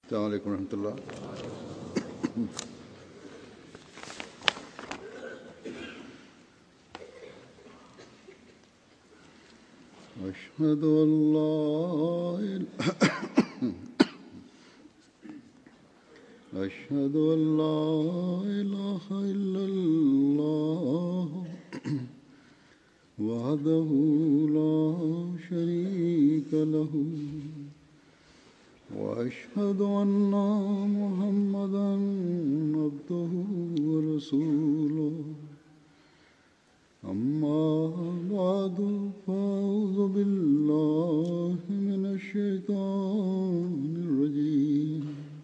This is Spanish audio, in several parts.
السلام عليكم ورحمة الله. أشهد أن لا أشهد أن لا إله إلا الله وحده لا شريك له وأشهد أن محمدًا عبده ورسوله أما بعد فأعوذ بالله من الشيطان الرجيم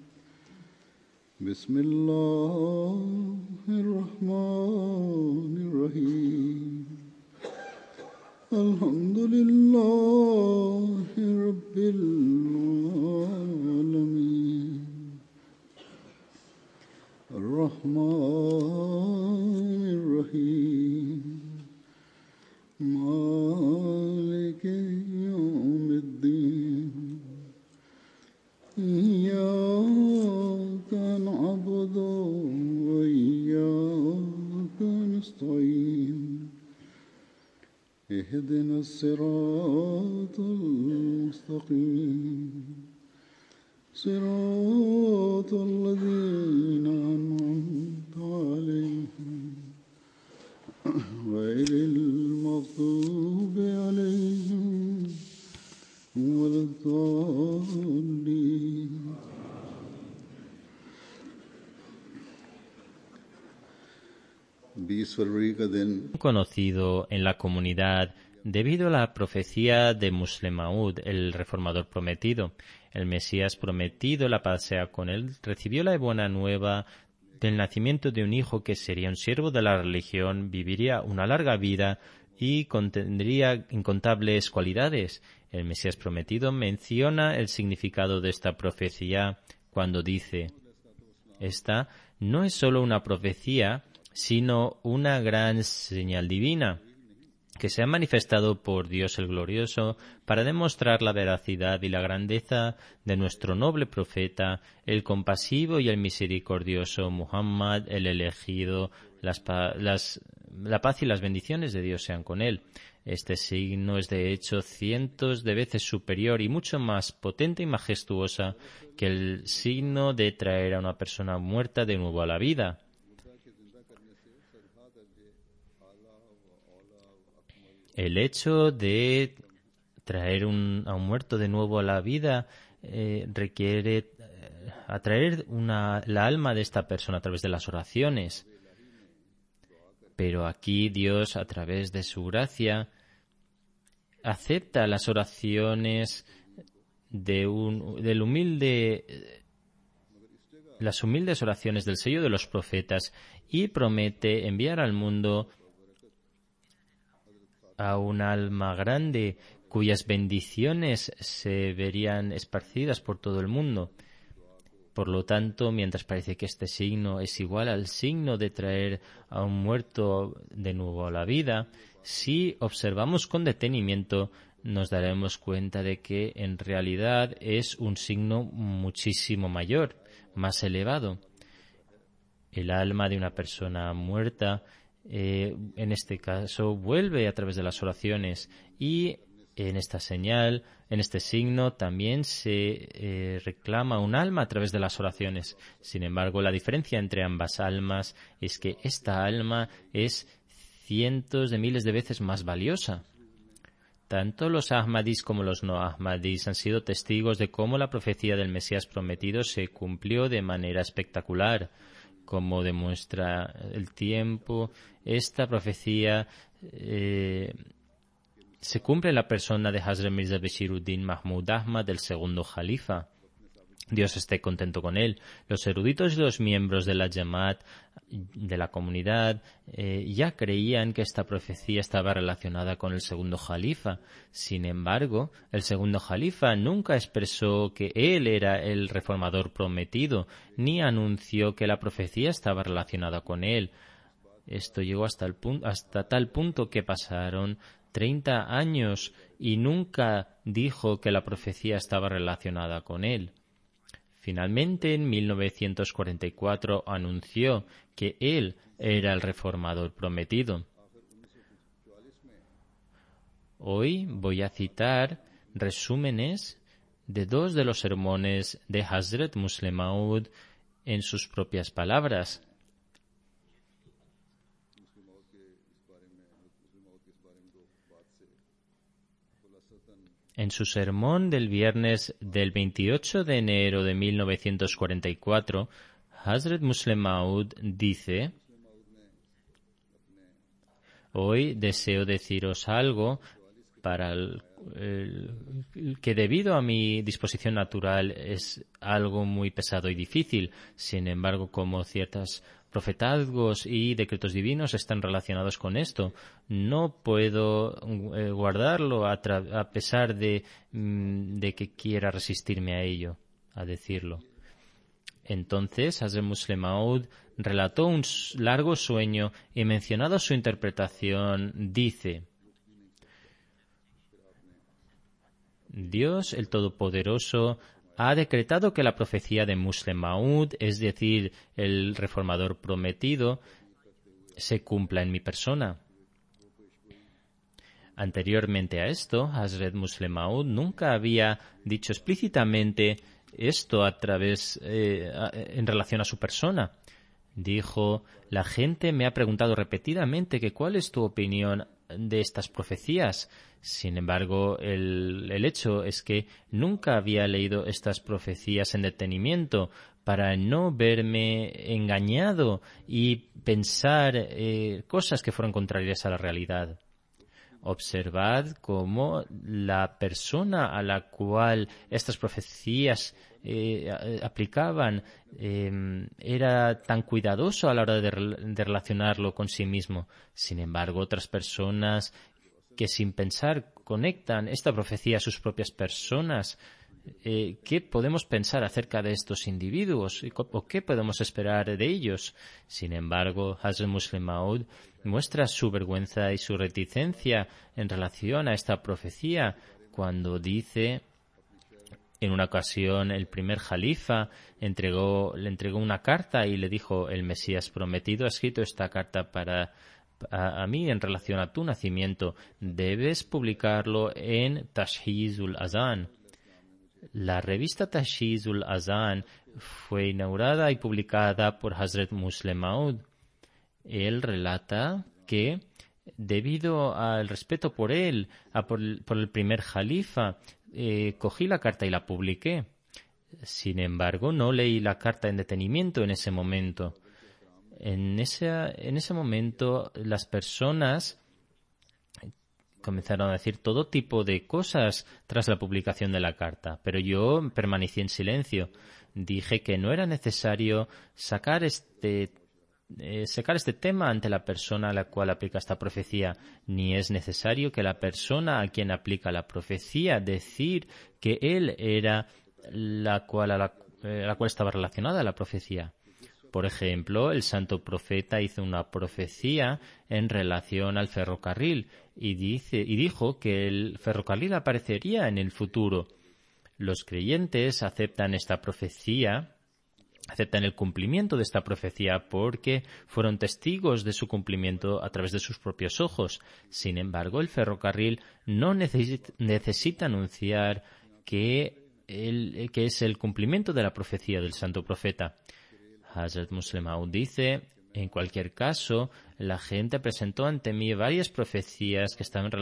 بسم الله الرحمن الرحيم الحمد لله رب العالمين الرحمن الرحيم مالك يوم الدين إياك نعبد وإياك نستعين اهدنا الصراط المستقيم صراط الذين أنعمت عليهم غير المغضوب عليهم ولا الضالين. Conocido en la comunidad debido a la profecía de Musleh Maud, el reformador prometido. El Mesías prometido, la paz sea con él, recibió la buena nueva del nacimiento de un hijo que sería un siervo de la religión, viviría una larga vida y contendría incontables cualidades. El Mesías prometido menciona el significado de esta profecía cuando dice: esta no es solo una profecía, sino una gran señal divina que se ha manifestado por Dios el Glorioso para demostrar la veracidad y la grandeza de nuestro noble profeta, el compasivo y el misericordioso Muhammad, el elegido. La paz y las bendiciones de Dios sean con él. Este signo es de hecho cientos de veces superior y mucho más potente y majestuosa que el signo de traer a una persona muerta de nuevo a la vida. El hecho de traer a un muerto de nuevo a la vida requiere atraer la alma de esta persona a través de las oraciones. Pero aquí Dios, a través de su gracia, acepta las oraciones las humildes oraciones del sello de los profetas y promete enviar al mundo a un alma grande cuyas bendiciones se verían esparcidas por todo el mundo. Por lo tanto, mientras parece que este signo es igual al signo de traer a un muerto de nuevo a la vida, si observamos con detenimiento, nos daremos cuenta de que en realidad es un signo muchísimo mayor, más elevado. El alma de una persona muerta en este caso vuelve a través de las oraciones y en esta señal, en este signo también se reclama un alma a través de las oraciones. Sin embargo, la diferencia entre ambas almas es que esta alma es cientos de miles de veces más valiosa. Tanto los Ahmadis como los no Ahmadis han sido testigos de cómo la profecía del Mesías prometido se cumplió de manera espectacular. Como demuestra el tiempo, esta profecía se cumple en la persona de Hazrat Mirza Bashiruddin Mahmud Ahmad, el segundo Jalifa. Dios esté contento con él. Los eruditos y los miembros de la Jamaat, de la comunidad, ya creían que esta profecía estaba relacionada con el segundo Jalifa. Sin embargo, el segundo Jalifa nunca expresó que él era el reformador prometido, ni anunció que la profecía estaba relacionada con él. Esto llegó hasta tal punto que pasaron 30 años y nunca dijo que la profecía estaba relacionada con él. Finalmente, en 1944, anunció que él era el reformador prometido. Hoy voy a citar resúmenes de 2 de los sermones de Hazrat Musleh Maud en sus propias palabras. En su sermón del viernes del 28 de enero de 1944, Hazrat Musleh Maud dice: hoy deseo deciros algo que debido a mi disposición natural es algo muy pesado y difícil. Sin embargo, como ciertos profetazgos y decretos divinos están relacionados con esto, no puedo guardarlo a pesar de que quiera resistirme a ello, a decirlo. Entonces, Hazrat Musleh Maud relató un largo sueño y, mencionado su interpretación, dice: Dios, el Todopoderoso, ha decretado que la profecía de Musleh Maud, es decir, el reformador prometido, se cumpla en mi persona. Anteriormente a esto, Hazrat Musleh Maud nunca había dicho explícitamente esto en relación a su persona. Dijo: la gente me ha preguntado repetidamente que cuál es tu opinión de estas profecías. Sin embargo, el hecho es que nunca había leído estas profecías en detenimiento para no verme engañado y pensar cosas que fueron contrarias a la realidad. Observad cómo la persona a la cual estas profecías aplicaban era tan cuidadoso a la hora de relacionarlo con sí mismo. Sin embargo, otras personas que sin pensar conectan esta profecía a sus propias personas, ¿qué podemos pensar acerca de estos individuos? ¿O qué podemos esperar de ellos? Sin embargo, Hazrat Musleh Maud muestra su vergüenza y su reticencia en relación a esta profecía cuando dice: en una ocasión el primer jalifa le entregó una carta y le dijo: el Mesías prometido ha escrito esta carta a mí en relación a tu nacimiento. Debes publicarlo en Tashhizul Azan. La revista Tashhizul Azan fue inaugurada y publicada por Hazrat Musleh Maud. Él relata que, debido al respeto por él, por el primer jalifa, cogí la carta y la publiqué. Sin embargo, no leí la carta en detenimiento en ese momento. En ese momento, las personas comenzaron a decir todo tipo de cosas tras la publicación de la carta, pero yo permanecí en silencio. Dije que no era necesario sacar este tema ante la persona a la cual aplica esta profecía, ni es necesario que la persona a quien aplica la profecía decir que él era a la cual estaba relacionada la profecía. Por ejemplo, el santo profeta hizo una profecía en relación al ferrocarril y dijo que el ferrocarril aparecería en el futuro. Los creyentes aceptan esta profecía, aceptan el cumplimiento de esta profecía porque fueron testigos de su cumplimiento a través de sus propios ojos. Sin embargo, el ferrocarril no necesita anunciar que es el cumplimiento de la profecía del santo profeta. Hazrat Musleh Maud dice: en cualquier caso, la gente presentó ante mí varias profecías que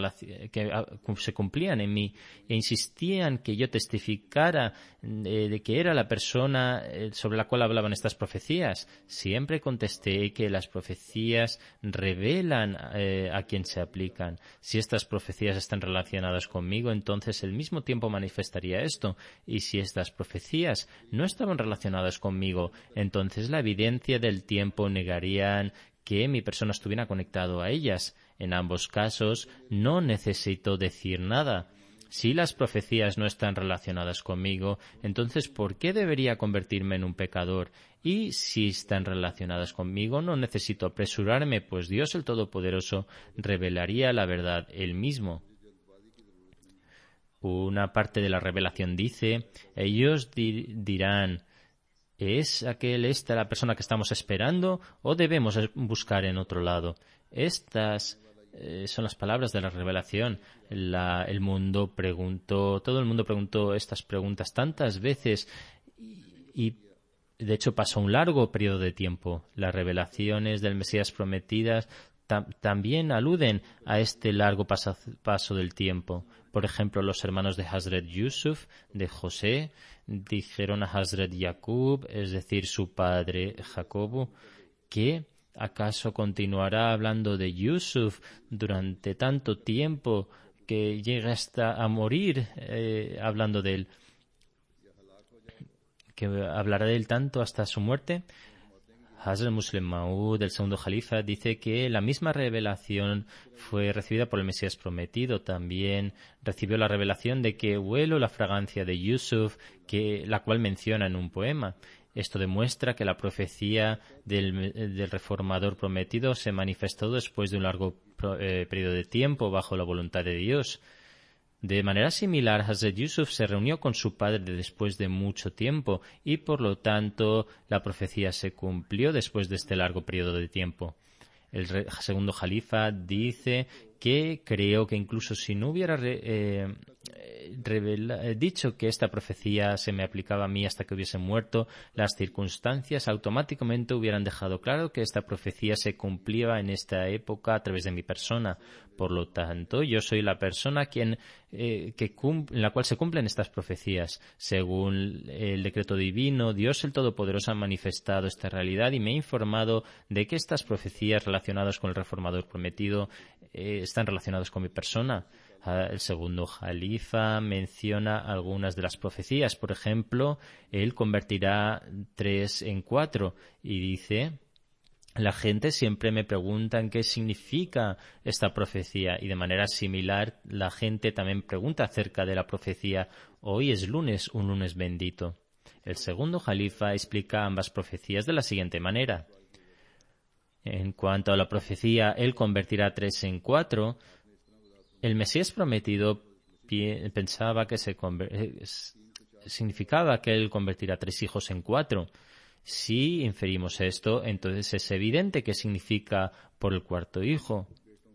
se cumplían en mí e insistían que yo testificara de que era la persona sobre la cual hablaban estas profecías. Siempre contesté que las profecías revelan a quien se aplican. Si estas profecías están relacionadas conmigo, entonces al mismo tiempo manifestaría esto. Y si estas profecías no estaban relacionadas conmigo, entonces la evidencia del tiempo negarían que mi persona estuviera conectado a ellas. En ambos casos no necesito decir nada. Si las profecías no están relacionadas conmigo, entonces ¿por qué debería convertirme en un pecador? Y si están relacionadas conmigo, no necesito apresurarme, pues Dios el Todopoderoso revelaría la verdad él mismo. Una parte de la revelación dice: ellos dirán: ¿Es esta la persona que estamos esperando o debemos buscar en otro lado? Estas son las palabras de la revelación. Todo el mundo preguntó estas preguntas tantas veces y de hecho pasó un largo periodo de tiempo. Las revelaciones del Mesías prometidas también aluden a este largo paso del tiempo. Por ejemplo, los hermanos de Hazrat Yusuf, de José, dijeron a Hazrat Yaqub, es decir, su padre Jacobo, que ¿acaso continuará hablando de Yusuf durante tanto tiempo que llega hasta a morir hablando de él? ¿Que hablará de él tanto hasta su muerte? Hazrat Muslim Maud, el segundo califa, dice que la misma revelación fue recibida por el Mesías prometido. También recibió la revelación de que huelo la fragancia de Yusuf, la cual menciona en un poema. Esto demuestra que la profecía del reformador prometido se manifestó después de un largo periodo de tiempo bajo la voluntad de Dios. De manera similar, Hazrat Yusuf se reunió con su padre después de mucho tiempo y, por lo tanto, la profecía se cumplió después de este largo periodo de tiempo. El segundo califa dice que creo que incluso si no hubiera dicho que esta profecía se me aplicaba a mí hasta que hubiese muerto, las circunstancias automáticamente hubieran dejado claro que esta profecía se cumplía en esta época a través de mi persona. Por lo tanto, yo soy la persona en la cual se cumplen estas profecías. Según el decreto divino, Dios el Todopoderoso ha manifestado esta realidad y me ha informado de que estas profecías relacionadas con el reformador prometido están relacionadas con mi persona. El segundo califa menciona algunas de las profecías. Por ejemplo, él convertirá 3 en 4 y dice: la gente siempre me pregunta en qué significa esta profecía y de manera similar la gente también pregunta acerca de la profecía. Hoy es lunes, un lunes bendito. El segundo califa explica ambas profecías de la siguiente manera. En cuanto a la profecía, él convertirá 3 en 4, el Mesías prometido pensaba que significaba que él convertirá 3 hijos en 4. Si inferimos esto, entonces es evidente qué significa por el 4º hijo.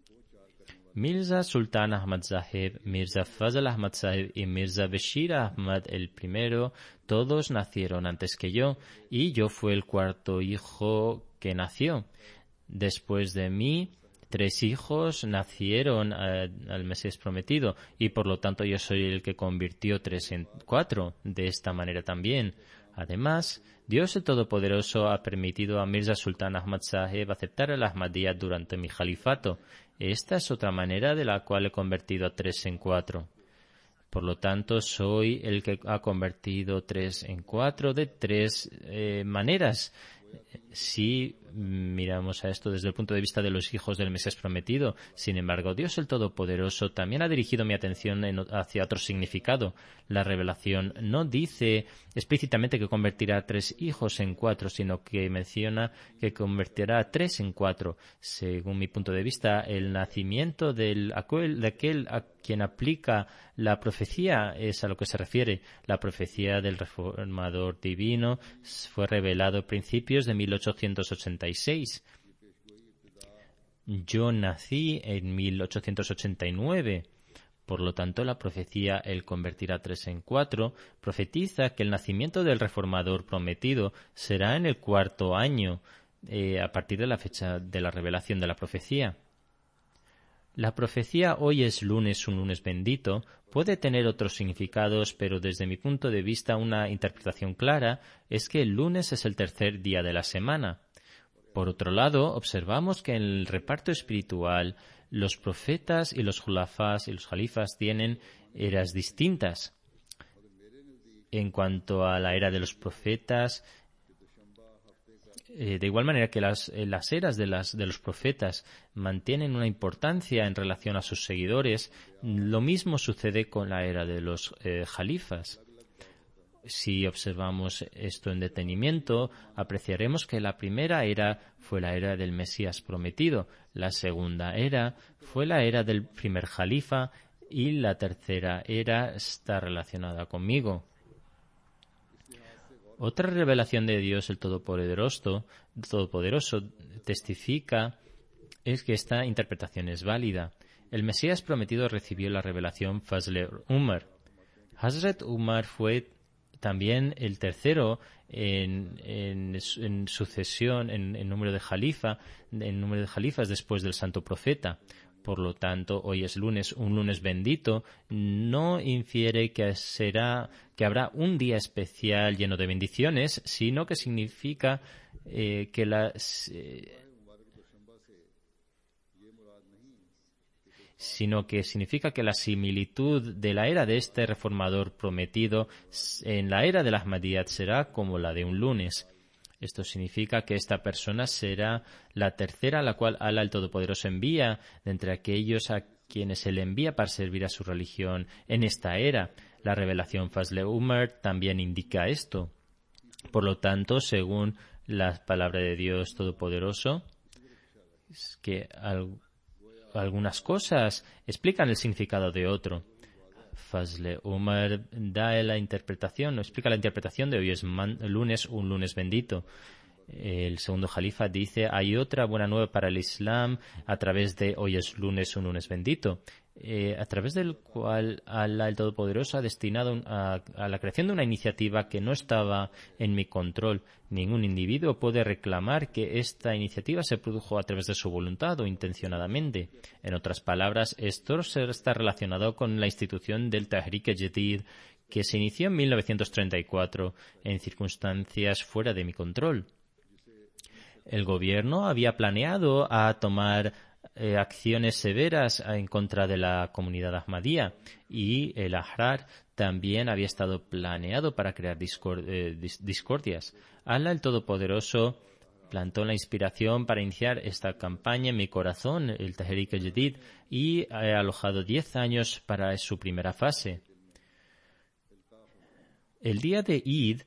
Mirza Sultan Ahmad Sahib, Mirza Fazl Ahmad Sahib y Mirza Bashir Ahmad el primero, todos nacieron antes que yo, y yo fui el 4º hijo que nació. Después de mí, 3 hijos nacieron al Mesías prometido, y por lo tanto yo soy el que convirtió 3 en 4, de esta manera también. Además, Dios el Todopoderoso ha permitido a Mirza Sultan Ahmad Sahib aceptar el Ahmadiyya durante mi califato. Esta es otra manera de la cual he convertido a 3 en 4. Por lo tanto, soy el que ha convertido 3 en 4 de 3 maneras. Si miramos a esto desde el punto de vista de los hijos del Mesías prometido, sin embargo, Dios el Todopoderoso también ha dirigido mi atención hacia otro significado. La revelación no dice explícitamente que convertirá 3 hijos en 4, sino que menciona que convertirá 3 en 4. Según mi punto de vista, el nacimiento de aquel a quien aplica la profecía es a lo que se refiere. La profecía del reformador divino fue revelado a principios de 1886. Yo nací en 1889. Por lo tanto, la profecía «Él convertirá 3 en 4» profetiza que el nacimiento del reformador prometido será en el 4º año, a partir de la fecha de la revelación de la profecía. La profecía «Hoy es lunes, un lunes bendito» puede tener otros significados, pero desde mi punto de vista una interpretación clara es que el lunes es el 3er día de la semana. Por otro lado, observamos que en el reparto espiritual los profetas y los julafás y los jalifas tienen eras distintas. En cuanto a la era de los profetas, de igual manera que las eras de los profetas mantienen una importancia en relación a sus seguidores, lo mismo sucede con la era de los jalifas. Si observamos esto en detenimiento, apreciaremos que la primera era fue la era del Mesías prometido, la segunda era fue la era del primer jalifa y la tercera era está relacionada conmigo. Otra revelación de Dios, el Todopoderoso testifica es que esta interpretación es válida. El Mesías prometido recibió la revelación Fazl Umar. Hazrat Umar fue también el tercero en sucesión, en número de jalifas después del santo profeta. Por lo tanto, hoy es lunes, un lunes bendito, no infiere que habrá un día especial lleno de bendiciones, sino que significa que la similitud de la era de este reformador prometido en la era del Ahmadiyyat será como la de un lunes. Esto significa que esta persona será la tercera a la cual Alá el Todopoderoso envía de entre aquellos a quienes Él envía para servir a su religión en esta era. La revelación Fazl Umar también indica esto. Por lo tanto, según la palabra de Dios Todopoderoso, es que algunas cosas explican el significado de otro. Fazl Umar explica la interpretación de hoy es lunes, un lunes bendito. El segundo jalifa dice, hay otra buena nueva para el Islam a través de hoy es lunes, un lunes bendito, a través del cual Alá el Todopoderoso ha destinado a la creación de una iniciativa que no estaba en mi control. Ningún individuo puede reclamar que esta iniciativa se produjo a través de su voluntad o intencionadamente. En otras palabras, esto está relacionado con la institución del Tahrik-e-Jadid, que se inició en 1934 en circunstancias fuera de mi control. El gobierno había planeado tomar acciones severas en contra de la comunidad ahmadía y el Ahrar también había estado planeado para crear discordias. Alá el Todopoderoso plantó la inspiración para iniciar esta campaña en mi corazón, el Tahrik-e-Jadid, y he alojado 10 años para su primera fase. El día de Eid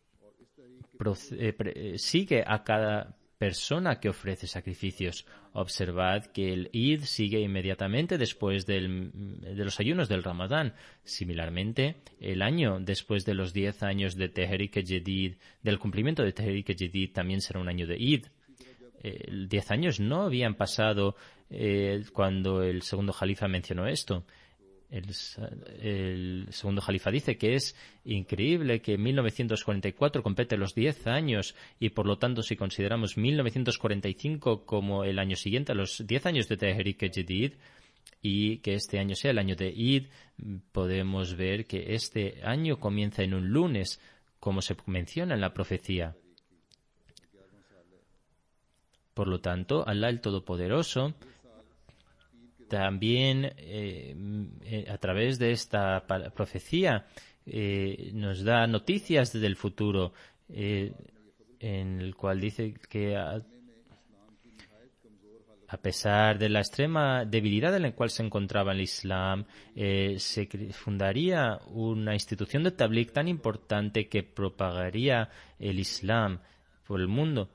sigue a cada persona que ofrece sacrificios. Observad que el Eid sigue inmediatamente después de los ayunos del Ramadán. Similarmente, el año después de los 10 años de Tahrik-e-Jadid, del cumplimiento de Tahrik-e-Jadid, también será un año de Eid. 10 años no habían pasado cuando el segundo jalifa mencionó esto. El segundo jalifa dice que es increíble que 1944 complete los 10 años y por lo tanto si consideramos 1945 como el año siguiente a los 10 años de Tahrik-e-Jadid y que este año sea el año de Eid, podemos ver que este año comienza en un lunes, como se menciona en la profecía. Por lo tanto, Alá el Todopoderoso también a través de esta profecía nos da noticias del futuro en el cual dice que a pesar de la extrema debilidad en la cual se encontraba el Islam, se fundaría una institución de tabligh tan importante que propagaría el Islam por el mundo.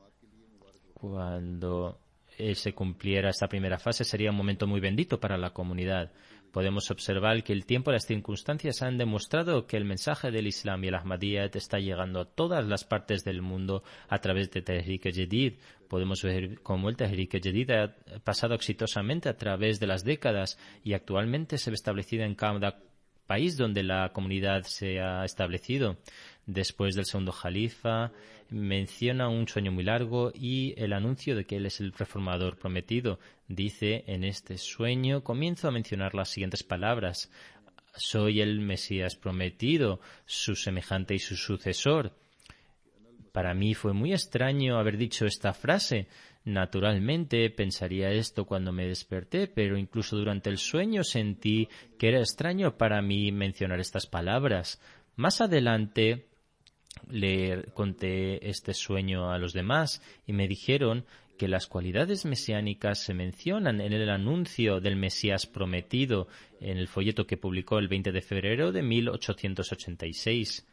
Cuando se cumpliera esta primera fase sería un momento muy bendito para la comunidad. Podemos observar que el tiempo y las circunstancias han demostrado que el mensaje del Islam y el Ahmadiyyat está llegando a todas las partes del mundo a través de Tahrik-e-Jadid. Podemos ver cómo el Tahrik-e-Jadid ha pasado exitosamente a través de las décadas y actualmente se ve establecida en cada país donde la comunidad se ha establecido. Después del segundo jalifa menciona un sueño muy largo y el anuncio de que él es el reformador prometido. Dice, en este sueño comienzo a mencionar las siguientes palabras: soy el Mesías prometido, su semejante y su sucesor. Para mí fue muy extraño haber dicho esta frase. Naturalmente pensaría esto cuando me desperté, pero incluso durante el sueño sentí que era extraño para mí mencionar estas palabras. Más adelante le conté este sueño a los demás y me dijeron que las cualidades mesiánicas se mencionan en el anuncio del Mesías prometido en el folleto que publicó el 20 de febrero de 1886.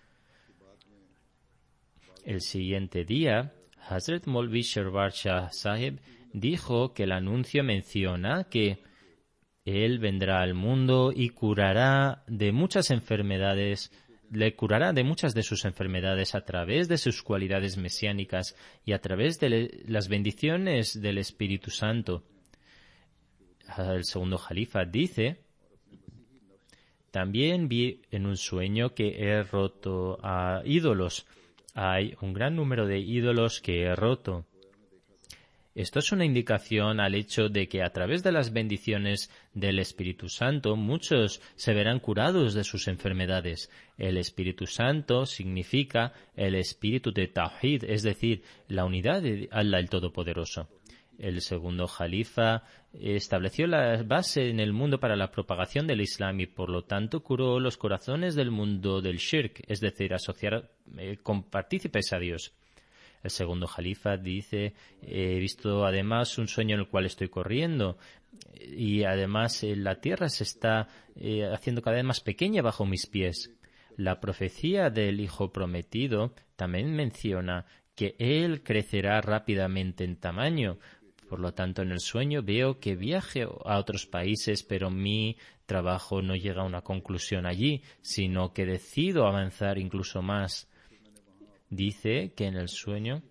El siguiente día, Hazrat Maulvi Sherbar Shah Sahib dijo que el anuncio menciona que él vendrá al mundo y curará de muchas enfermedades le curará de muchas de sus enfermedades a través de sus cualidades mesiánicas y a través de las bendiciones del Espíritu Santo. El segundo Jalifa dice: también vi en un sueño que he roto a ídolos. Hay un gran número de ídolos que he roto. Esto es una indicación al hecho de que a través de las bendiciones del Espíritu Santo muchos se verán curados de sus enfermedades. El Espíritu Santo significa el espíritu de Tawhid, es decir, la unidad de Allah el Todopoderoso. El segundo Jalifa estableció la base en el mundo para la propagación del Islam y por lo tanto curó los corazones del mundo del Shirk, es decir, asociar con partícipes a Dios. El segundo Jalifa dice: he visto además un sueño en el cual estoy corriendo y además la tierra se está haciendo cada vez más pequeña bajo mis pies. La profecía del Hijo Prometido también menciona que él crecerá rápidamente en tamaño. Por lo tanto, en el sueño veo que viaje a otros países, pero mi trabajo no llega a una conclusión allí, sino que decido avanzar incluso más. Dice en el sueño,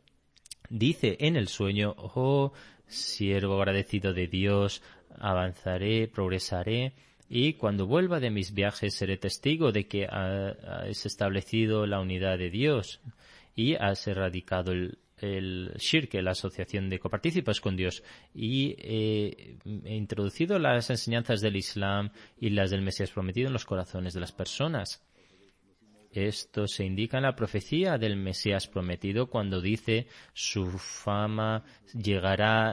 oh siervo agradecido de Dios, avanzaré, progresaré, y cuando vuelva de mis viajes seré testigo de que has establecido la unidad de Dios y has erradicado el shirk, la asociación de copartícipes con Dios, y he introducido las enseñanzas del Islam y las del Mesías prometido en los corazones de las personas. Esto se indica en la profecía del Mesías prometido cuando dice: su fama llegará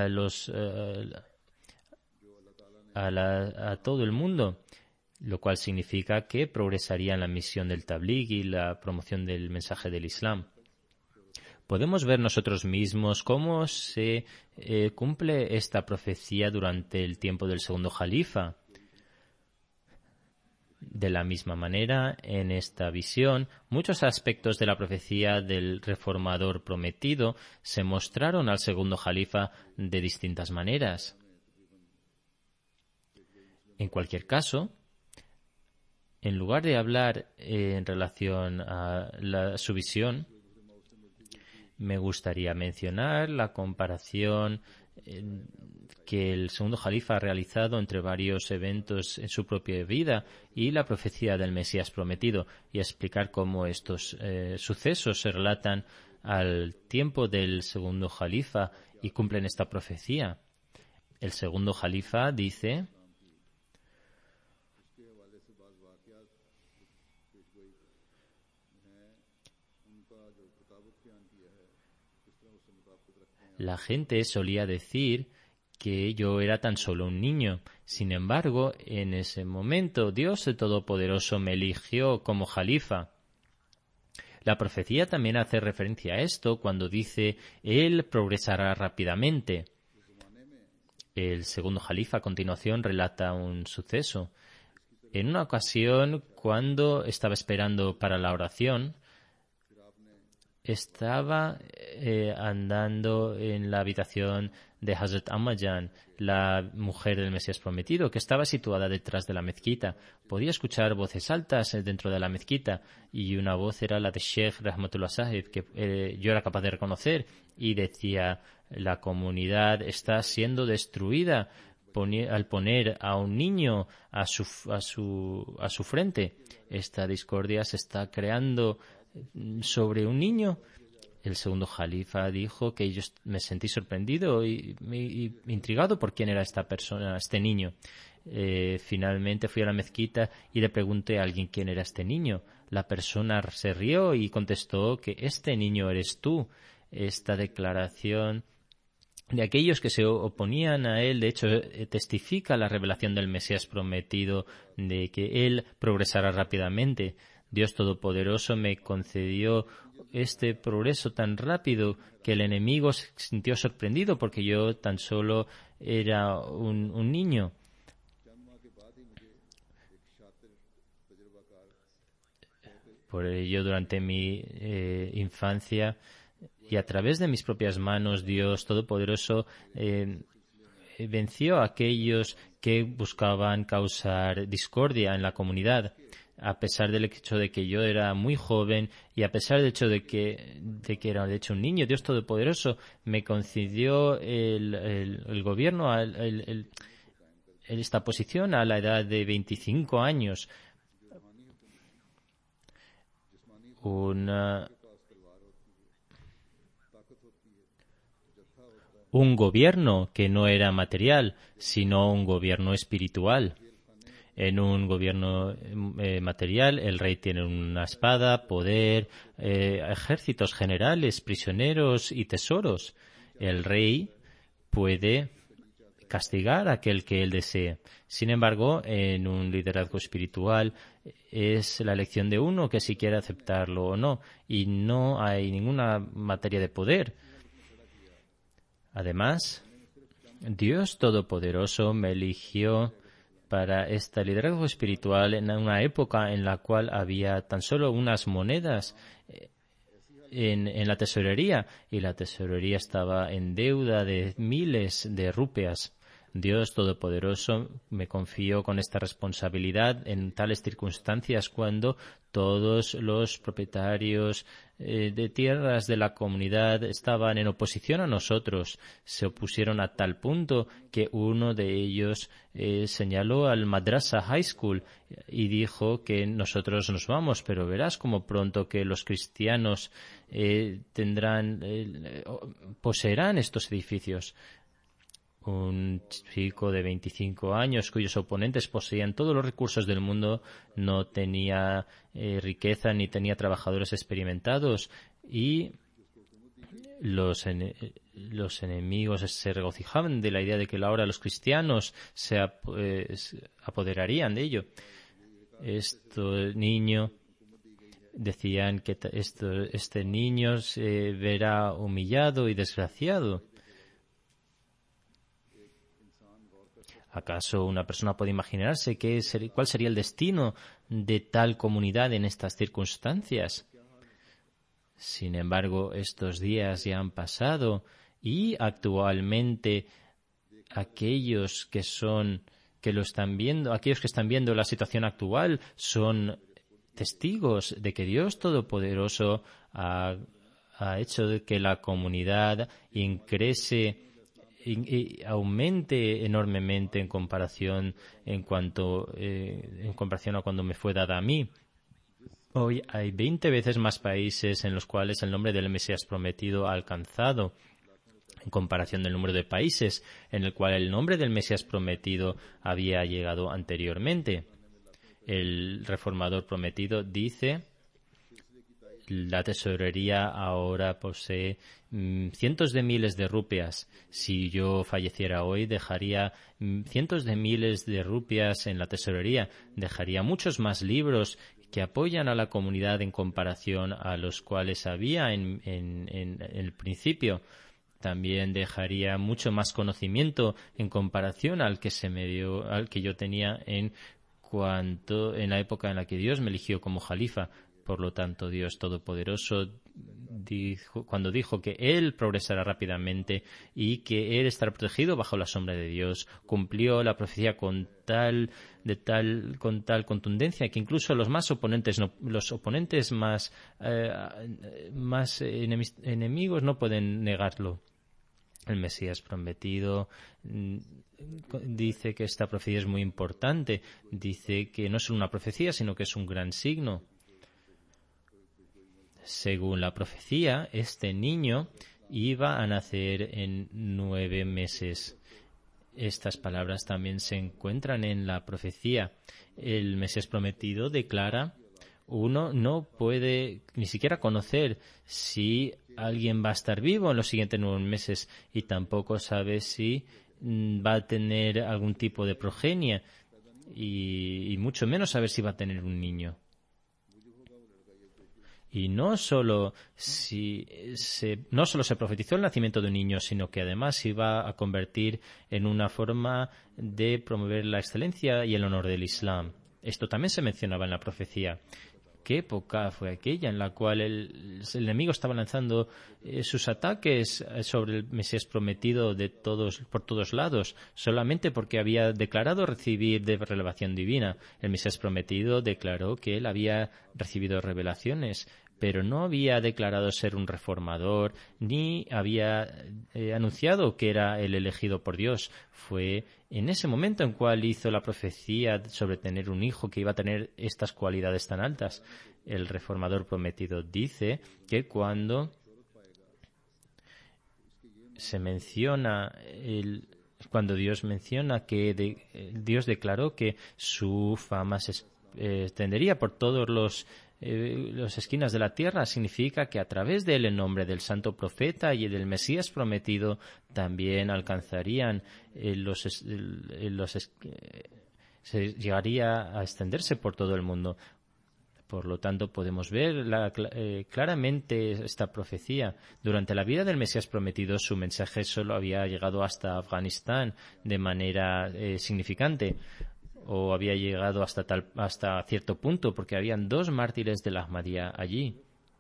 a todo el mundo, lo cual significa que progresaría en la misión del tabligh y la promoción del mensaje del Islam. Podemos ver nosotros mismos cómo se cumple esta profecía durante el tiempo del segundo Jalifa. De la misma manera, en esta visión, muchos aspectos de la profecía del reformador prometido se mostraron al segundo Jalifa de distintas maneras. En cualquier caso, en lugar de hablar en relación a su visión, me gustaría mencionar la comparación que el segundo Jalifa ha realizado entre varios eventos en su propia vida y la profecía del Mesías prometido, y explicar cómo estos sucesos se relatan al tiempo del segundo Jalifa y cumplen esta profecía. El segundo Jalifa dice: la gente solía decir que yo era tan solo un niño. Sin embargo, en ese momento Dios el Todopoderoso me eligió como Jalifa. La profecía también hace referencia a esto cuando dice: él progresará rápidamente. El segundo Jalifa a continuación relata un suceso. En una ocasión, cuando estaba esperando para la oración, estaba andando en la habitación de Hazrat Ammajan, la mujer del Mesías prometido, que estaba situada detrás de la mezquita. Podía escuchar voces altas dentro de la mezquita, y una voz era la de Sheikh Rahmatullah Sahib, que yo era capaz de reconocer, y decía: la comunidad está siendo destruida al poner a un niño a su frente. Esta discordia se está creando sobre un niño. El segundo Jalifa dijo que yo me sentí sorprendido y intrigado por quién era esta persona, este niño. Finalmente fui a la mezquita y le pregunté a alguien quién era este niño. La persona se rió y contestó que este niño eres tú. Esta declaración de aquellos que se oponían a él, de hecho, testifica la revelación del Mesías prometido de que él progresará rápidamente. Dios Todopoderoso me concedió este progreso tan rápido que el enemigo se sintió sorprendido porque yo tan solo era un niño. Por ello, durante mi infancia y a través de mis propias manos, Dios Todopoderoso venció a aquellos que buscaban causar discordia en la comunidad. a pesar del hecho de que yo era muy joven y a pesar del hecho de que era de hecho un niño, Dios Todopoderoso me concedió el gobierno, esta posición a la edad de 25 años. Un gobierno que no era material, sino un gobierno espiritual. En un gobierno material, el rey tiene una espada, poder, ejércitos generales, prisioneros y tesoros. El rey puede castigar a aquel que él desee. Sin embargo, en un liderazgo espiritual es la elección de uno que si quiere aceptarlo o no, y no hay ninguna materia de poder. Además, Dios Todopoderoso me eligió para este liderazgo espiritual en una época en la cual había tan solo unas monedas en la tesorería y la tesorería estaba en deuda de miles de rupias. Dios Todopoderoso me confió con esta responsabilidad en tales circunstancias cuando todos los propietarios de tierras de la comunidad estaban en oposición a nosotros. Se opusieron a tal punto que uno de ellos señaló al Madrasa High School y dijo que nosotros nos vamos, pero verás como pronto que los cristianos poseerán estos edificios. Un chico de 25 años cuyos oponentes poseían todos los recursos del mundo, no tenía riqueza ni tenía trabajadores experimentados y los enemigos se regocijaban de la idea de que ahora los cristianos se apoderarían de ello. Este niño decían que este niño se verá humillado y desgraciado. ¿Acaso una persona puede imaginarse cuál sería el destino de tal comunidad en estas circunstancias? Sin embargo, estos días ya han pasado y actualmente aquellos que están viendo la situación actual son testigos de que Dios Todopoderoso ha hecho de que la comunidad crece y aumente enormemente en comparación a cuando me fue dada a mí. Hoy hay 20 veces más países en los cuales el nombre del Mesías prometido ha alcanzado, en comparación del número de países en el cual el nombre del Mesías prometido había llegado anteriormente. El reformador prometido dice: la tesorería ahora posee cientos de miles de rupias. Si yo falleciera hoy, dejaría cientos de miles de rupias en la tesorería. Dejaría muchos más libros que apoyan a la comunidad en comparación a los cuales había en el principio. También dejaría mucho más conocimiento en comparación al que yo tenía en la época en la que Dios me eligió como jalifa. Por lo tanto, Dios Todopoderoso cuando dijo que Él progresará rápidamente y que Él estará protegido bajo la sombra de Dios, cumplió la profecía con tal contundencia que incluso los oponentes más enemigos no pueden negarlo. El Mesías prometido dice que esta profecía es muy importante. Dice que no es una profecía, sino que es un gran signo. Según la profecía, este niño iba a nacer en 9 meses. Estas palabras también se encuentran en la profecía. El Mesías prometido declara: uno no puede ni siquiera conocer si alguien va a estar vivo en los siguientes 9 meses y tampoco sabe si va a tener algún tipo de progenie y mucho menos saber si va a tener un niño. Y no solo se profetizó el nacimiento de un niño, sino que además se iba a convertir en una forma de promover la excelencia y el honor del Islam. Esto también se mencionaba en la profecía. ¿Qué época fue aquella en la cual el enemigo estaba lanzando sus ataques sobre el Mesías prometido por todos lados, solamente porque había declarado recibir de revelación divina? El Mesías prometido declaró que él había recibido revelaciones, pero no había declarado ser un reformador, ni había anunciado que era el elegido por Dios. Fue en ese momento en cual hizo la profecía sobre tener un hijo que iba a tener estas cualidades tan altas. El reformador prometido dice que cuando se menciona cuando Dios menciona que Dios declaró que su fama se extendería por todos las esquinas de la tierra, significa que a través de él, en nombre del santo profeta y del Mesías prometido, también alcanzarían se llegaría a extenderse por todo el mundo. Por lo tanto, podemos ver claramente esta profecía. Durante la vida del Mesías prometido, su mensaje solo había llegado hasta Afganistán de manera significante, o había llegado hasta cierto punto, porque habían 2 mártires de la Ahmadiyya allí.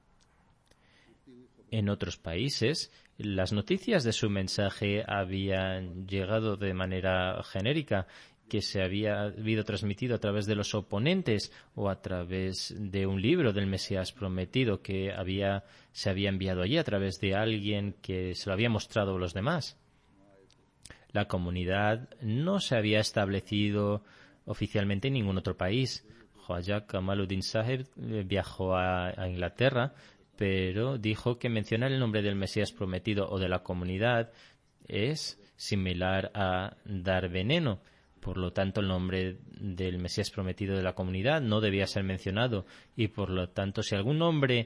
En otros países, las noticias de su mensaje habían llegado de manera genérica, que se había habido transmitido a través de los oponentes o a través de un libro del Mesías prometido que se había enviado allí a través de alguien que se lo había mostrado a los demás. La comunidad no se había establecido oficialmente en ningún otro país. Khwaja Kamaluddin Sahib viajó a Inglaterra, pero dijo que mencionar el nombre del Mesías prometido o de la comunidad es similar a dar veneno. Por lo tanto, el nombre del Mesías prometido de la comunidad no debía ser mencionado. Y por lo tanto, si algún nombre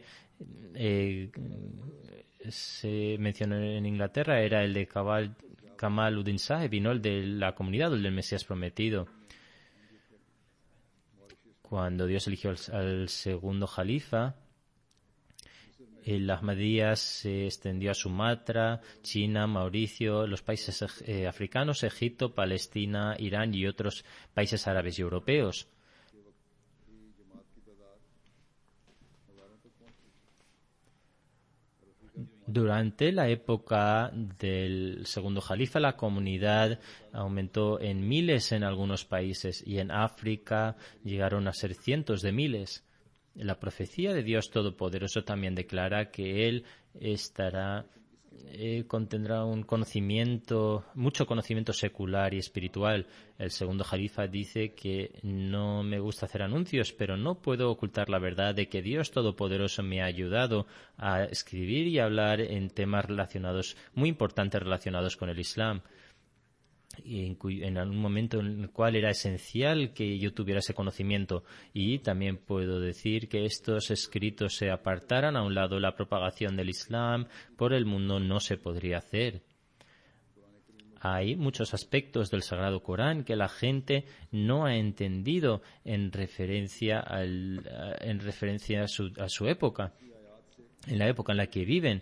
se mencionó en Inglaterra, era el de Kamaluddin Sahib y no el de la comunidad o el del Mesías prometido. Cuando Dios eligió al segundo Jalifa, el Ahmadiyya se extendió a Sumatra, China, Mauricio, los países africanos, Egipto, Palestina, Irán y otros países árabes y europeos. Durante la época del segundo Jalifa, la comunidad aumentó en miles en algunos países y en África llegaron a ser cientos de miles. La profecía de Dios Todopoderoso también declara que Él contendrá mucho conocimiento secular y espiritual. El segundo Jalifa dice que no me gusta hacer anuncios, pero no puedo ocultar la verdad de que Dios Todopoderoso me ha ayudado a escribir y hablar en temas muy importantes relacionados con el Islam. Y en un momento en el cual era esencial que yo tuviera ese conocimiento, y también puedo decir que estos escritos se apartaran a un lado. La propagación del Islam por el mundo no se podría hacer. Hay muchos aspectos del Sagrado Corán que la gente no ha entendido en referencia a su época, en la época en la que viven,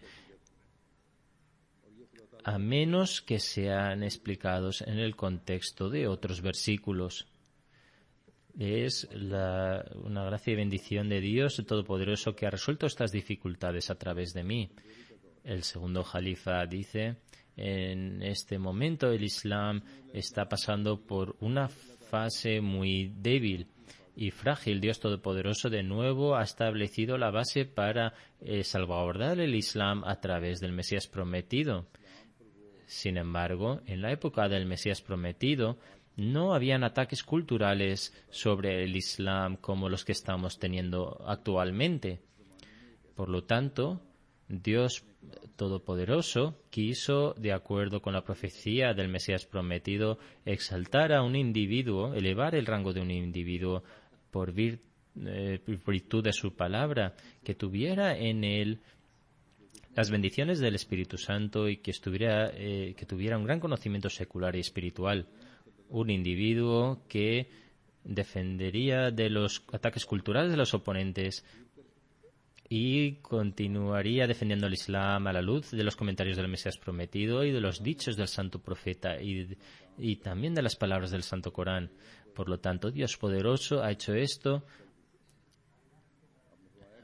a menos que sean explicados en el contexto de otros versículos. Es una gracia y bendición de Dios Todopoderoso que ha resuelto estas dificultades a través de mí. El segundo Jalifa dice: en este momento el Islam está pasando por una fase muy débil y frágil. Dios Todopoderoso de nuevo ha establecido la base para salvaguardar el Islam a través del Mesías prometido. Sin embargo, en la época del Mesías prometido no habían ataques culturales sobre el Islam como los que estamos teniendo actualmente. Por lo tanto, Dios Todopoderoso quiso, de acuerdo con la profecía del Mesías prometido, exaltar a un individuo, elevar el rango de un individuo por virtud de su palabra, que tuviera en él las bendiciones del Espíritu Santo y que tuviera un gran conocimiento secular y espiritual. Un individuo que defendería de los ataques culturales de los oponentes y continuaría defendiendo el Islam a la luz de los comentarios del Mesías prometido y de los dichos del Santo Profeta y también de las palabras del Santo Corán. Por lo tanto, Dios Poderoso ha hecho esto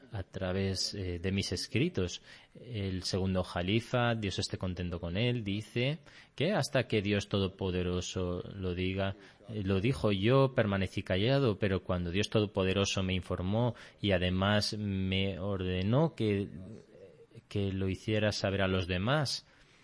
a través de mis escritos. El segundo Jalifa, Dios esté contento con él, dice que hasta que Dios Todopoderoso lo diga, lo dijo, yo permanecí callado, pero cuando Dios Todopoderoso me informó y además me ordenó que lo hiciera saber a los demás,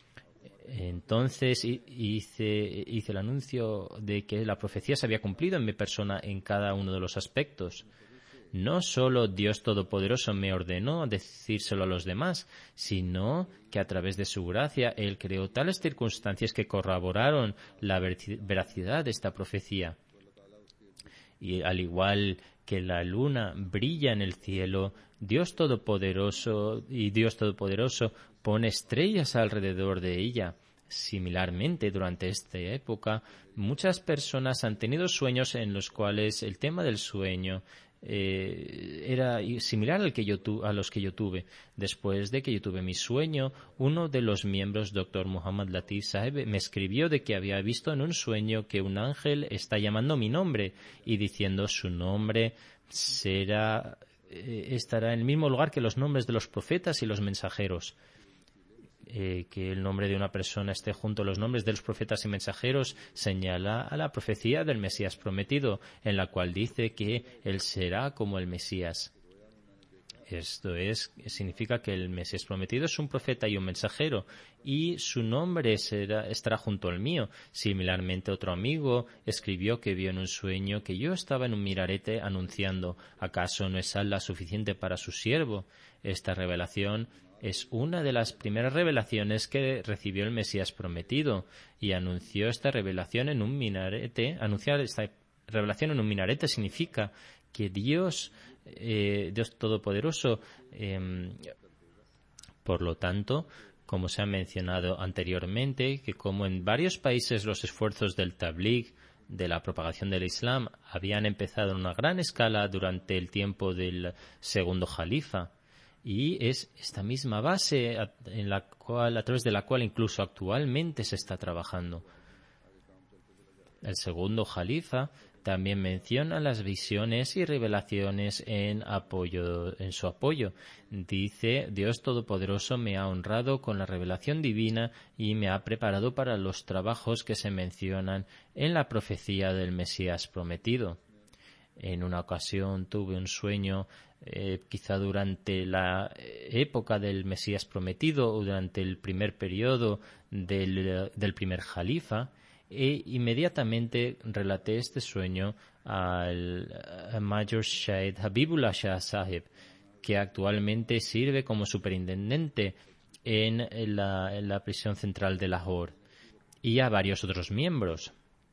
entonces hice el anuncio de que la profecía se había cumplido en mi persona en cada uno de los aspectos. No solo Dios Todopoderoso me ordenó decírselo a los demás, sino que a través de su gracia Él creó tales circunstancias que corroboraron la veracidad de esta profecía. Y al igual que la luna brilla en el cielo, Dios Todopoderoso pone estrellas alrededor de ella. Similarmente, durante esta época, muchas personas han tenido sueños en los cuales el tema del sueño era similar a los que yo tuve. Después de que yo tuve mi sueño, uno de los miembros, Dr. Muhammad Latif Saheb, me escribió de que había visto en un sueño que un ángel está llamando mi nombre y diciendo su nombre estará en el mismo lugar que los nombres de los profetas y los mensajeros. Que el nombre de una persona esté junto a los nombres de los profetas y mensajeros señala a la profecía del Mesías prometido, en la cual dice que él será como el Mesías. Esto significa que el Mesías prometido es un profeta y un mensajero, y su nombre estará junto al mío. Similarmente, otro amigo escribió que vio en un sueño que yo estaba en un minarete anunciando: ¿acaso no es Allah suficiente para su siervo? Esta revelación es una de las primeras revelaciones que recibió el Mesías prometido, y anunció esta revelación en un minarete. Anunciar esta revelación en un minarete significa que Dios Todopoderoso, por lo tanto, como se ha mencionado anteriormente, que como en varios países los esfuerzos del tabligh, de la propagación del Islam, habían empezado en una gran escala durante el tiempo del segundo Jalifa, y es esta misma base a través de la cual incluso actualmente se está trabajando. El segundo Jalifa también menciona las visiones y revelaciones en su apoyo. Dice: Dios Todopoderoso me ha honrado con la revelación divina y me ha preparado para los trabajos que se mencionan en la profecía del Mesías prometido. En una ocasión tuve un sueño, quizá durante la época del Mesías prometido o durante el primer periodo del primer Jalifa, e inmediatamente relaté este sueño al Major Shahid Habibullah Shah Sahib, que actualmente sirve como superintendente en la prisión central de Lahore, y a varios otros miembros.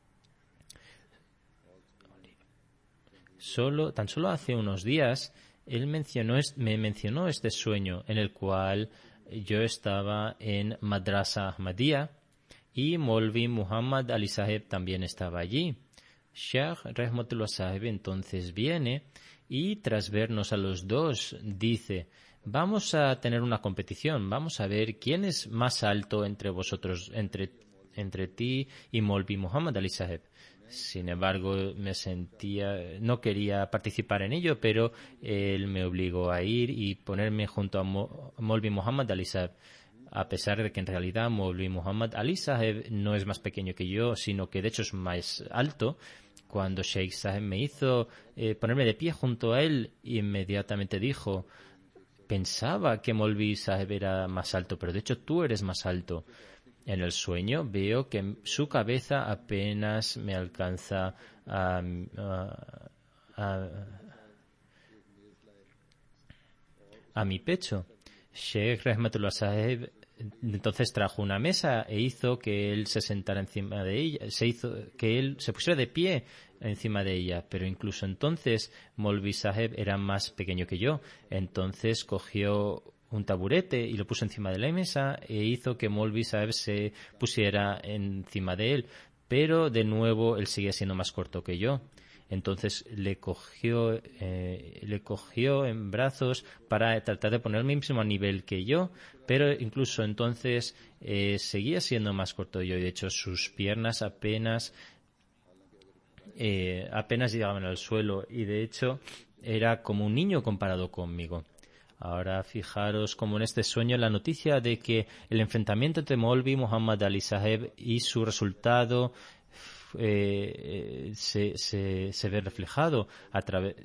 Tan solo hace unos días él me mencionó este sueño en el cual yo estaba en Madrasa Ahmadiyya y Molvi Muhammad Ali Saheb también estaba allí. Sheikh Rahmatullah Saheb entonces viene y, tras vernos a los dos, dice: vamos a tener una competición, vamos a ver quién es más alto entre vosotros, entre ti y Molvi Muhammad Ali Saheb. Sin embargo, no quería participar en ello, pero él me obligó a ir y ponerme junto a Molvi Muhammad Ali Saheb, a pesar de que en realidad Molvi Muhammad Ali Saheb no es más pequeño que yo, sino que de hecho es más alto. Cuando Sheikh Saheb me hizo ponerme de pie junto a él, inmediatamente dijo: pensaba que Molvi Saheb era más alto, pero de hecho tú eres más alto. En el sueño veo que su cabeza apenas me alcanza a mi pecho. Sheikh Rahmatullah Saheb entonces trajo una mesa e hizo que él se sentara encima de ella, que él se pusiera de pie encima de ella, pero incluso entonces Molvi Saheb era más pequeño que yo. Entonces cogió un taburete y lo puso encima de la mesa e hizo que Molvi Saheb se pusiera encima de él, pero de nuevo él seguía siendo más corto que yo. Entonces le cogió en brazos para tratar de ponerme al mismo nivel que yo, pero incluso entonces seguía siendo más corto que yo, y de hecho sus piernas apenas llegaban al suelo, y de hecho era como un niño comparado conmigo. Ahora fijaros como en este sueño la noticia de que el enfrentamiento entre Maulvi Muhammad Ali Saheb y su resultado se ve reflejado a través.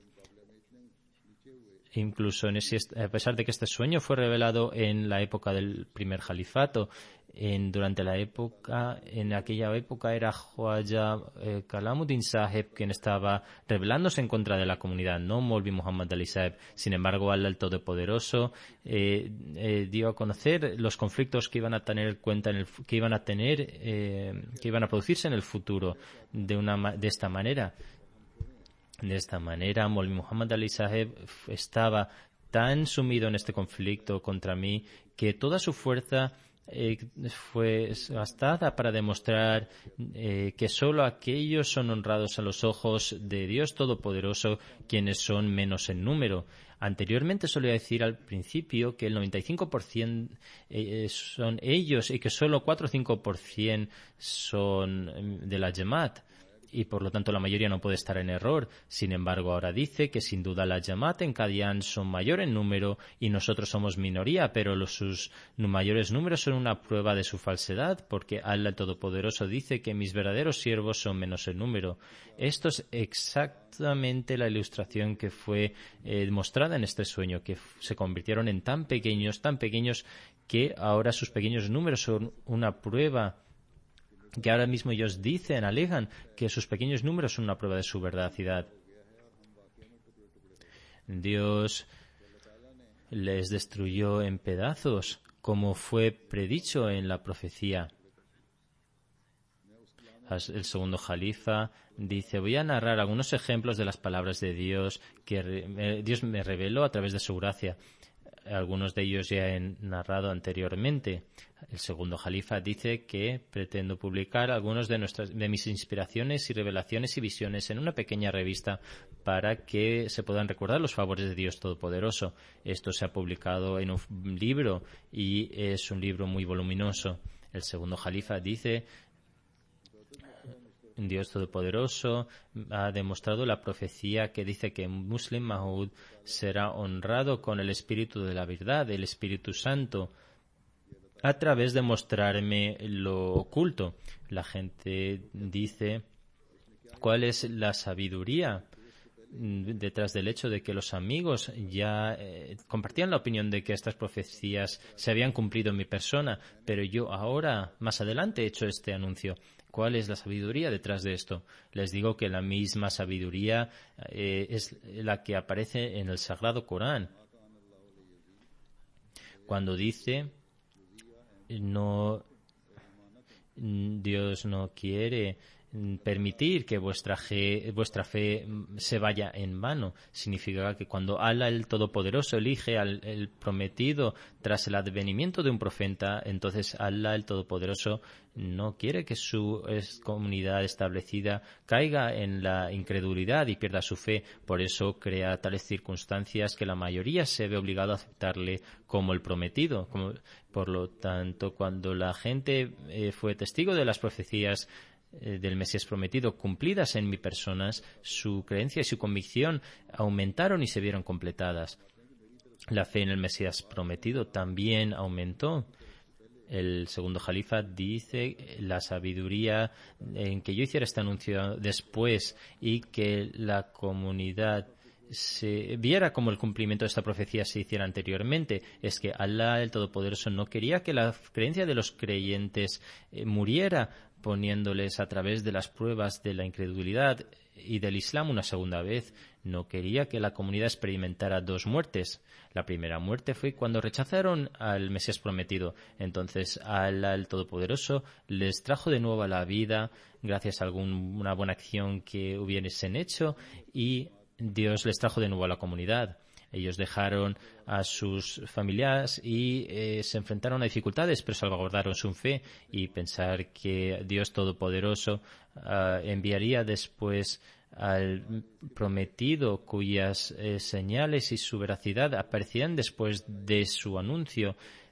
Incluso a pesar de que este sueño fue revelado en la época del primer califato, en aquella época era Khwaja Kalamuddin Saheb quien estaba rebelándose en contra de la comunidad, no Maulvi Muhammad Ali Saheb. Sin embargo, Allah el Todopoderoso dio a conocer los conflictos que iban a tener que iban a producirse en el futuro de esta manera. De esta manera, Maulvi Muhammad Ali Saheb estaba tan sumido en este conflicto contra mí que toda su fuerza fue gastada para demostrar que solo aquellos son honrados a los ojos de Dios Todopoderoso quienes son menos en número. Anteriormente solía decir al principio que el 95% son ellos y que solo 4 o 5% son de la Jamaat. Y por lo tanto la mayoría no puede estar en error. Sin embargo, ahora dice que sin duda la Jamaat en Qadian son mayor en número y nosotros somos minoría, pero sus mayores números son una prueba de su falsedad, porque Allah el Todopoderoso dice que mis verdaderos siervos son menos en número. Esto es exactamente la ilustración que fue mostrada en este sueño, que se convirtieron en tan pequeños que ahora sus pequeños números son una prueba, que ahora mismo ellos alegan que sus pequeños números son una prueba de su veracidad. Dios les destruyó en pedazos, como fue predicho en la profecía. El segundo Jalifa dice: voy a narrar algunos ejemplos de las palabras de Dios que Dios me reveló a través de su gracia. Algunos de ellos ya he narrado anteriormente. El segundo Jalifa dice que pretendo publicar algunos de mis inspiraciones y revelaciones y visiones en una pequeña revista para que se puedan recordar los favores de Dios Todopoderoso. Esto se ha publicado en un libro y es un libro muy voluminoso. El segundo Jalifa dice: Dios Todopoderoso ha demostrado la profecía que dice que Muslim Maud será honrado con el Espíritu de la verdad, el Espíritu Santo, a través de mostrarme lo oculto. La gente dice: ¿cuál es la sabiduría detrás del hecho de que los amigos ya compartían la opinión de que estas profecías se habían cumplido en mi persona, pero yo ahora, más adelante, he hecho este anuncio? ¿Cuál es la sabiduría detrás de esto? Les digo que la misma sabiduría es la que aparece en el Sagrado Corán, cuando dice: Dios no quiere permitir que vuestra fe se vaya en vano. Significa que cuando Allah el Todopoderoso elige al prometido tras el advenimiento de un profeta, entonces Allah el Todopoderoso no quiere que su comunidad establecida caiga en la incredulidad y pierda su fe. Por eso crea tales circunstancias que la mayoría se ve obligado a aceptarle como el prometido. Por lo tanto, cuando la gente fue testigo de las profecías del Mesías prometido cumplidas en mi persona, su creencia y su convicción aumentaron y se vieron completadas. La fe en el Mesías prometido también aumentó. El segundo Jalifa dice: la sabiduría en que yo hiciera este anuncio después y que la comunidad se viera como el cumplimiento de esta profecía se hiciera anteriormente, es que Allah el Todopoderoso no quería que la creencia de los creyentes muriera, poniéndoles a través de las pruebas de la incredulidad y del Islam una segunda vez. No quería que la comunidad experimentara dos muertes. La primera muerte fue cuando rechazaron al Mesías prometido. Entonces Allah el Todopoderoso les trajo de nuevo a la vida gracias a alguna buena acción que hubiesen hecho, y Dios les trajo de nuevo a la comunidad. Ellos dejaron a sus familiares y se enfrentaron a dificultades, pero salvaguardaron su fe, y pensar que Dios Todopoderoso enviaría después al prometido cuyas señales y su veracidad aparecían después de su anuncio,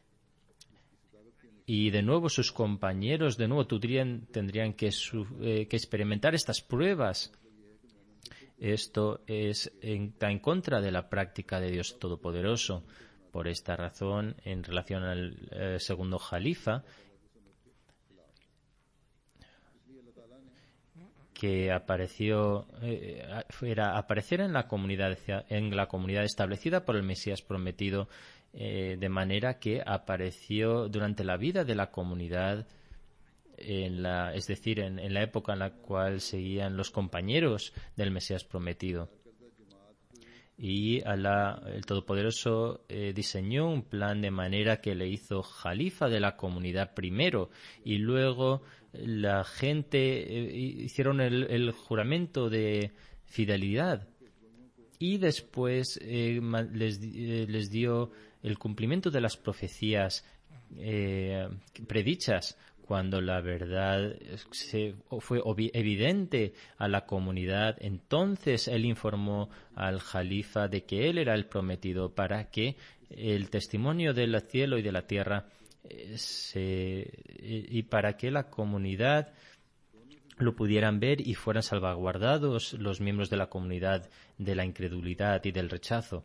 y de nuevo sus compañeros tendrían que experimentar estas pruebas. Esto está en contra de la práctica de Dios Todopoderoso. Por esta razón, en relación al segundo Jalifa, que apareció era aparecer en la comunidad establecida por el Mesías prometido, de manera que apareció durante la vida de la comunidad, es decir, en la época en la cual seguían los compañeros del Mesías prometido. Y Alá, el Todopoderoso, diseñó un plan de manera que le hizo jalifa de la comunidad primero, y luego la gente hicieron el juramento de fidelidad, y después les dio el cumplimiento de las profecías predichas. Cuando la verdad fue evidente a la comunidad, entonces él informó al jalifa de que él era el prometido, para que el testimonio del cielo y de la tierra y para que la comunidad lo pudieran ver y fueran salvaguardados los miembros de la comunidad de la incredulidad y del rechazo.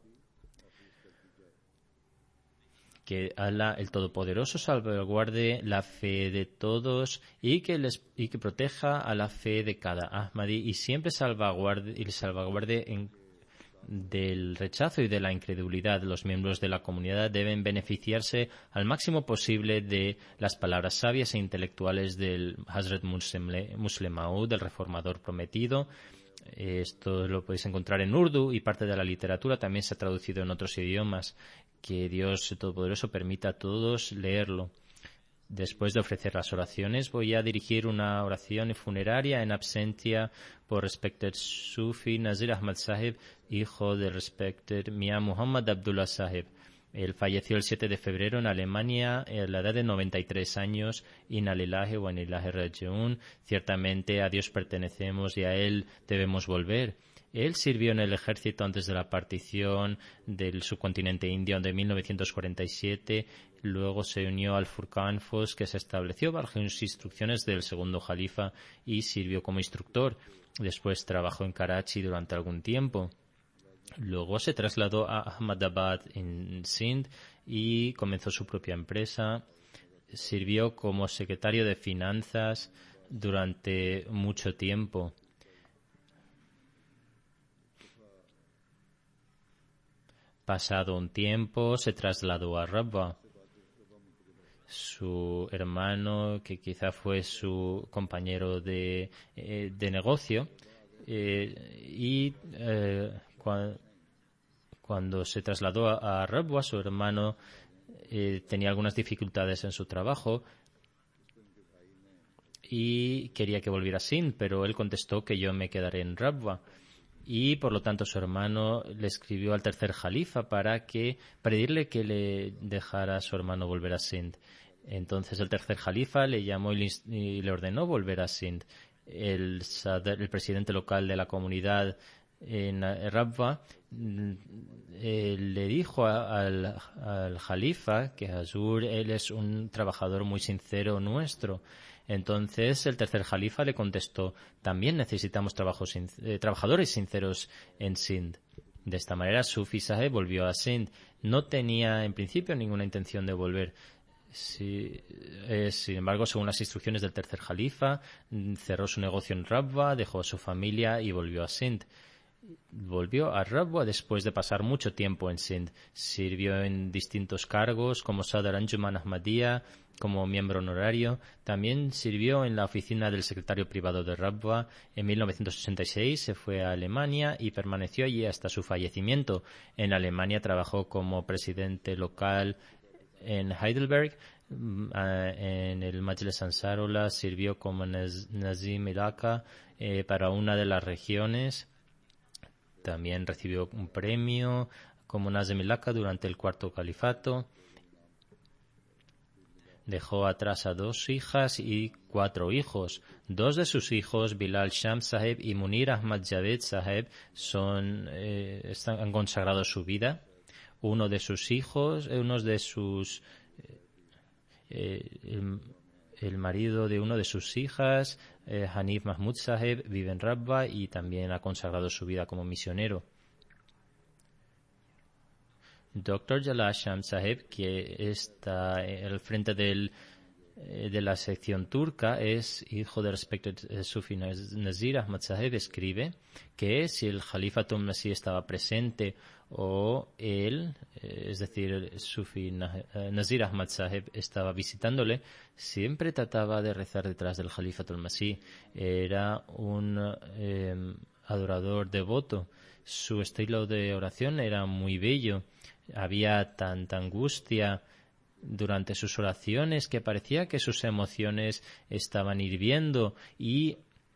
Que Alá, el Todopoderoso, salvaguarde la fe de todos y que proteja a la fe de cada Ahmadi, y siempre salvaguarde del rechazo y de la incredulidad. Los miembros de la comunidad deben beneficiarse al máximo posible de las palabras sabias e intelectuales del Hazrat Musleh Maud, del reformador prometido. Esto lo podéis encontrar en Urdu, y parte de la literatura también se ha traducido en otros idiomas. Que Dios Todopoderoso permita a todos leerlo. Después de ofrecer las oraciones, voy a dirigir una oración funeraria en absentia por Respected Sufi Nazir Ahmad Sahib, hijo del Respected Mia Muhammad Abdullah Sahib. Él falleció el 7 de febrero en Alemania a la edad de 93 años. Inna lillahi wa inna ilaihi raji'un. Ciertamente a Dios pertenecemos y a Él debemos volver. Él sirvió en el ejército antes de la partición del subcontinente indio de 1947. Luego se unió al Furqan Force, que se estableció bajo las instrucciones del segundo jalifa, y sirvió como instructor. Después trabajó en Karachi durante algún tiempo. Luego se trasladó a Ahmadabad, en Sindh, y comenzó su propia empresa. Sirvió como secretario de finanzas durante mucho tiempo. Pasado un tiempo, se trasladó a Rabwa. Su hermano, que quizá fue su compañero de negocio, cuando se trasladó a Rabwa, su hermano tenía algunas dificultades en su trabajo y quería que volviera a Sindh, pero él contestó que yo me quedaré en Rabwa. Y por lo tanto su hermano le escribió al tercer jalifa para pedirle que le dejara a su hermano volver a Sindh. Entonces el tercer jalifa le llamó y le ordenó volver a Sindh. El presidente local de la comunidad en Rabwa le dijo al jalifa que Hazur, él es un trabajador muy sincero nuestro. Entonces el tercer jalifa le contestó: también necesitamos trabajadores sinceros en Sindh. De esta manera Sufi Saheb volvió a Sindh. No tenía en principio ninguna intención de volver. Sin embargo, según las instrucciones del tercer jalifa, cerró su negocio en Rabwa, dejó a su familia y volvió a Sindh. Volvió a Rabwa después de pasar mucho tiempo en Sindh. Sirvió en distintos cargos como Sadr Anjuman Ahmadiyya, como miembro honorario. También sirvió en la oficina del secretario privado de Rabwa. En 1986 se fue a Alemania y permaneció allí hasta su fallecimiento. En Alemania trabajó como presidente local en Heidelberg. En el Majlis Ansarullah sirvió como Nazim Ilaka para una de las regiones. También recibió un premio como Nazim Ilaka durante el cuarto califato. Dejó atrás a 2 hijas y 4 hijos. 2 de sus hijos, Bilal Sham Saheb y Munir Ahmad Javed Saheb, han consagrado su vida. el marido de uno de sus hijas, Hanif Mahmud Saheb, vive en Rabba y también ha consagrado su vida como misionero. Dr. Jalal Sham Saheb, que está al frente de la sección turca, es hijo del respected Sufi Nazir Ahmad Saheb, escribe que si el Jalifa Masih estaba presente o él, es decir, el Sufi Nazir Ahmad Saheb estaba visitándole, siempre trataba de rezar detrás del Jalifa Masih. Era un adorador devoto. Su estilo de oración era muy bello. Había tanta angustia durante sus oraciones que parecía que sus emociones estaban hirviendo y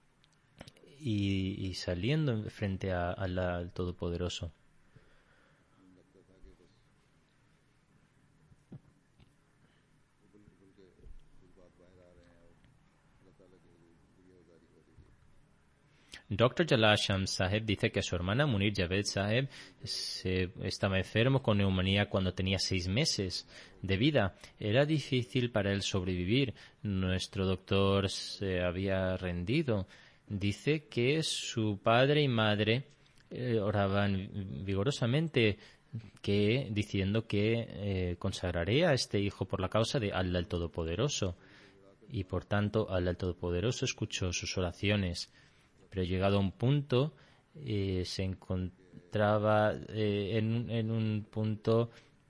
saliendo frente al Todopoderoso. Dr. Jalal Sham Saheb dice que su hermana Munir Javed Saheb estaba enfermo con neumonía cuando tenía 6 meses de vida. Era difícil para él sobrevivir. Nuestro doctor se había rendido. Dice que su padre y madre oraban vigorosamente diciendo que consagraré a este hijo por la causa de Allah el Todopoderoso. Y por tanto Allah el Todopoderoso escuchó sus oraciones. Pero llegado a un punto se encontraba en un punto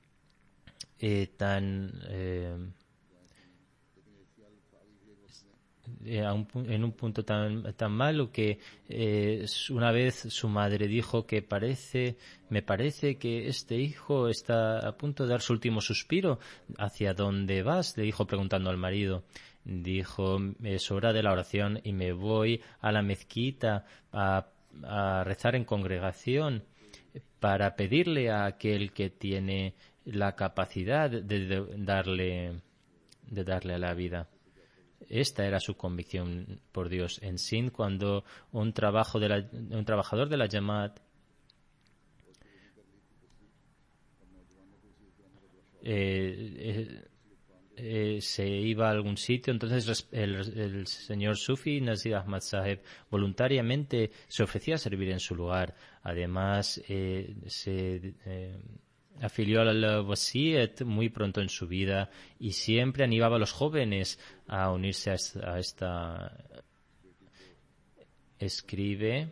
en un punto tan malo que una vez su madre dijo que me parece que este hijo está a punto de dar su último suspiro. ¿Hacia dónde vas?, le dijo preguntando al marido. Dijo, es hora de la oración y me voy a la mezquita a rezar en congregación para pedirle a aquel que tiene la capacidad de darle a la vida. Esta era su convicción por Dios. En Sindh, cuando un trabajador de la Jamaat se iba a algún sitio, entonces el señor Sufi Nazir Ahmad Saheb voluntariamente se ofrecía a servir en su lugar. Además, se afilió al Wasiyat muy pronto en su vida y siempre animaba a los jóvenes a unirse a esta. Escribe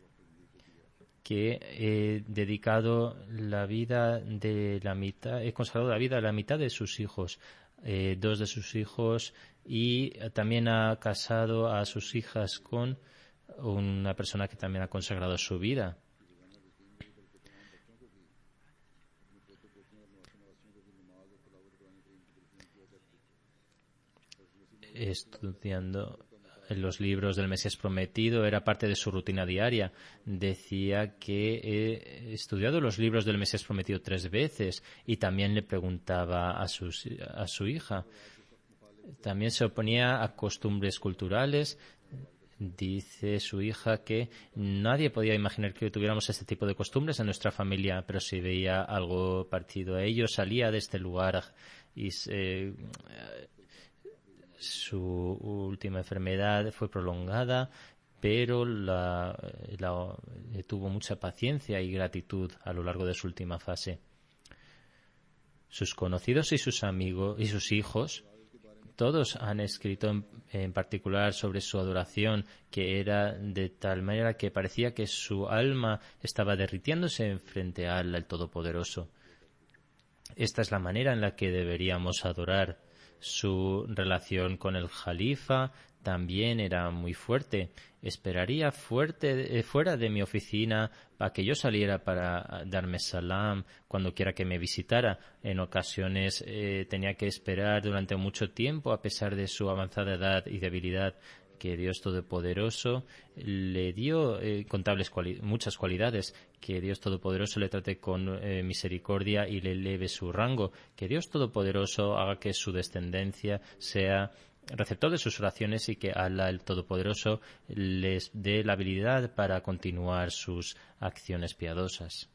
que he dedicado la vida de la mitad, he consagrado la vida a la mitad de sus hijos, 2 de sus hijos, y también ha casado a sus hijas con una persona que también ha consagrado su vida. Estudiando los libros del Mesías Prometido era parte de su rutina diaria. Decía que he estudiado los libros del Mesías Prometido 3 veces y también le preguntaba a su hija. También se oponía a costumbres culturales. Dice su hija que nadie podía imaginar que tuviéramos este tipo de costumbres en nuestra familia, pero si veía algo parecido a ello, salía de este lugar y su última enfermedad fue prolongada, pero tuvo mucha paciencia y gratitud a lo largo de su última fase. Sus conocidos y sus amigos y sus hijos, todos han escrito en particular sobre su adoración, que era de tal manera que parecía que su alma estaba derritiéndose frente a Allah, el Todopoderoso. Esta es la manera en la que deberíamos adorar. Su relación con el Jalifa también era muy fuerte. Esperaría fuera de mi oficina para que yo saliera para darme salam cuando quiera que me visitara. En ocasiones tenía que esperar durante mucho tiempo a pesar de su avanzada edad y debilidad. Que Dios Todopoderoso le dio muchas cualidades, que Dios Todopoderoso le trate con misericordia y le eleve su rango, que Dios Todopoderoso haga que su descendencia sea receptor de sus oraciones y que Allah el Todopoderoso les dé la habilidad para continuar sus acciones piadosas.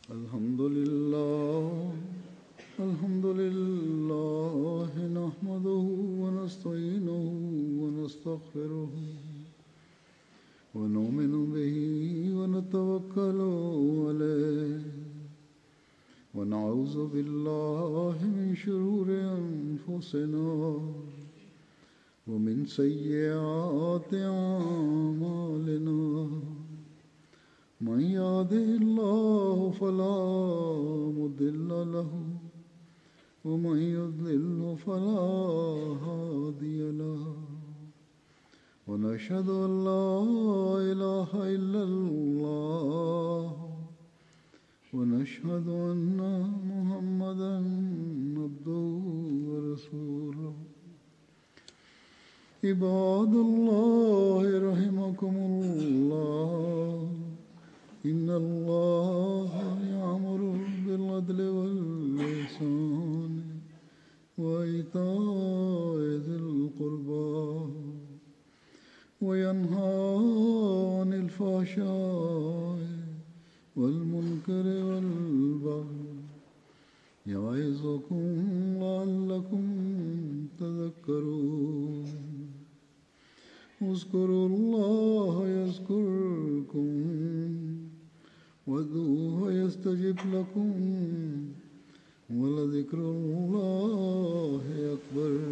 الحمد لله الحمد لله نحمده ونستعينه ونستغفره ونؤمن به ونتوكل عليه ونعوذ بالله من شرور أنفسنا ومن سيئات أعمالنا من يهده الله فلا مضل له ومن يضلل فلا هادي له ونشهد أن لا إله إلا الله ونشهد أن محمدا عبده ورسوله عباد الله رحمكم الله إن الله يأمر بالعدل والإحسان وإيتاء ذي القربى وينهى عن الفحشاء والمنكر والبغي يعظكم لعلكم تذكرون اذكروا الله يذكركم وادعوه يستجب لكم ولذكر الله أكبر.